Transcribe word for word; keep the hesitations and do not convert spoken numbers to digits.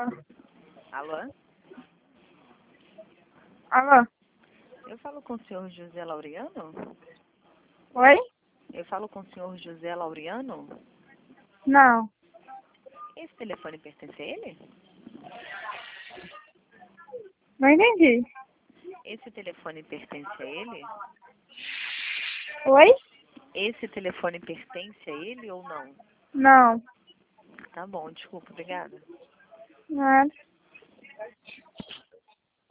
Alô? Alô? Eu falo com o senhor José Laureano? Oi? Eu falo com o senhor José Laureano? Não. Esse telefone pertence a ele? Não entendi. Esse telefone pertence a ele? Oi? Esse telefone pertence a ele ou não? Não. Tá bom, desculpa, obrigada. Nada.